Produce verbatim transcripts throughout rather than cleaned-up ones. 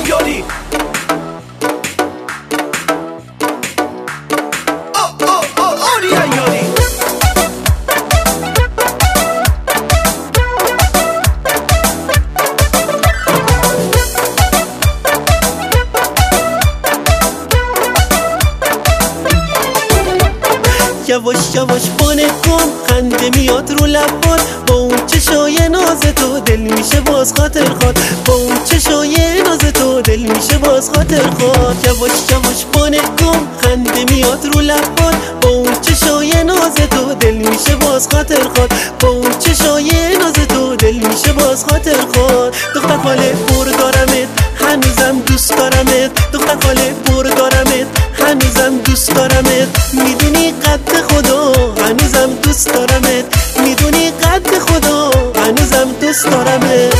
یاری یواش یواش بانه کن خنده میاد رو لبات، با اون چشای ناز تو دل میشه باز خاطر خواد، با اون چشای ناز تو دل میشه باز خاطر خواد. یواش یواش بانه کن خنده میاد رو لبات، با اون چشای ناز تو دل میشه باز خاطر خواد، با اون چشای ناز تو دل میشه باز خاطر خواد. دختر خاله پر دارمت هنوزم دوست دارمت، دختر خاله پر دارمت هنوزم دوست دارمت، میدونی قد خدا هنوزم دوست دارمت، میدونی قد خدا هنوزم دوست دارمت.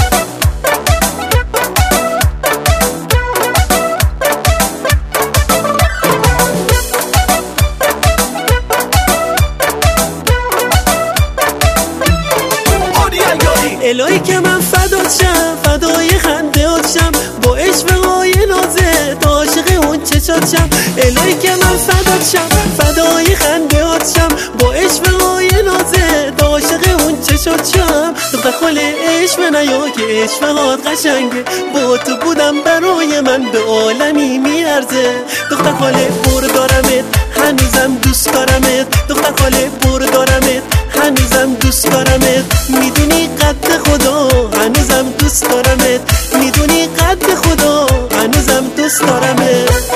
الهی که من فدات شم، فدای خندهات شم، با عشقهای نازت عاشق اون چشات شم. الهی که من فدات شم، فدای خندهات شم، با عشقهای نازت عاشق اون چشات شم. دختر خاله عشق نیا که عشقهات قشنگه، با تو بودم برای من به عالمی میارزه. دختر خاله پر دارمت هنوزم دوست دارمت، دختر خاله پر دارمت هنوزم دوست دارمت، میدونی قد خدا هنوزم دوست دارمت، میدونی قد خدا هنوزم دوست دارمت.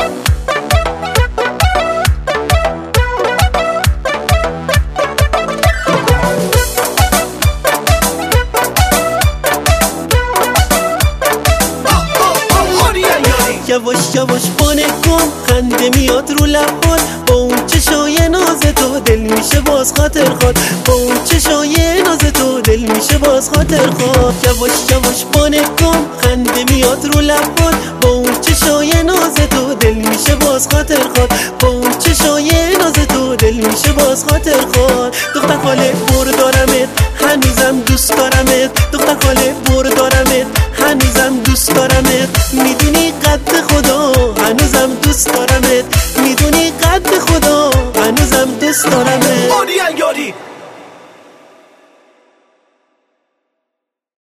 یواش یواش بانه کن خنده میاد رو لبات، با اون چشای ناز تو دل میشه باز خاطر خواد، با اون چشای ناز تو دل میشه باز خاطر خواد. یواش یواش بانه کن خنده میاد رو لبات، با اون چشای ناز تو دل میشه باز خاطر خواد، با اون چشای ناز تو دل میشه باز خاطر خواد. دختر خاله پر دارمت هنوزم دوست دارم